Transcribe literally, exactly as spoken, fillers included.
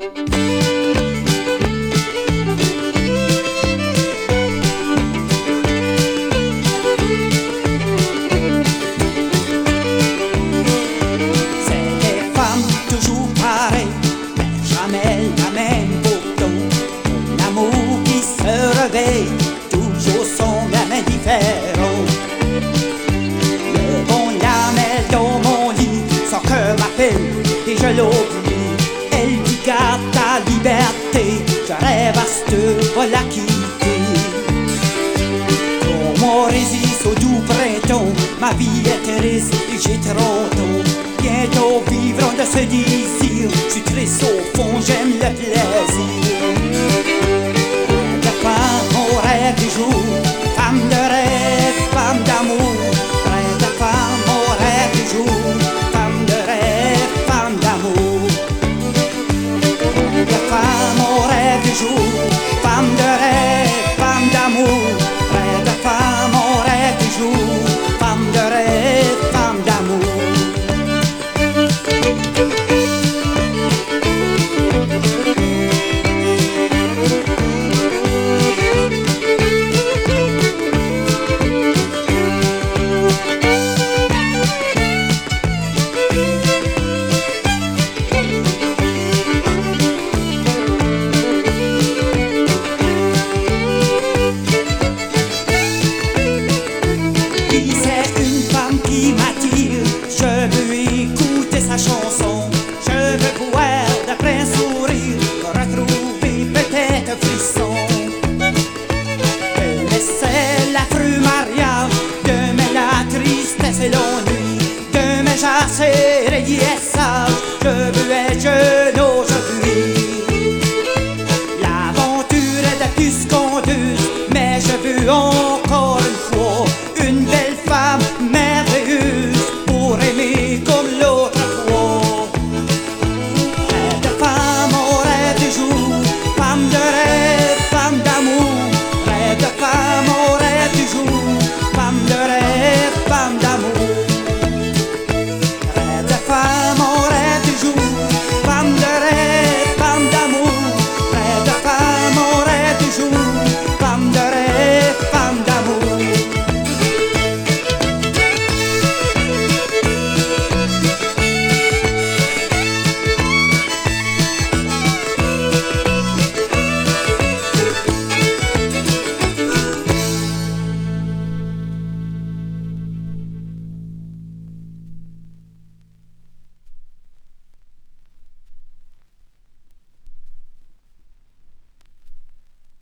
Toujours son gamin différent. Le bon lamelle dans mon lit, son cœur m'appelle et je l'oublie. Elle dit garde ta liberté, je rêve à cette fois la quitter. Comment résiste au doux printemps, ma vie est triste et j'ai trente ans. Bientôt vivre de ce désir, je suis triste au fond, j'aime le plaisir.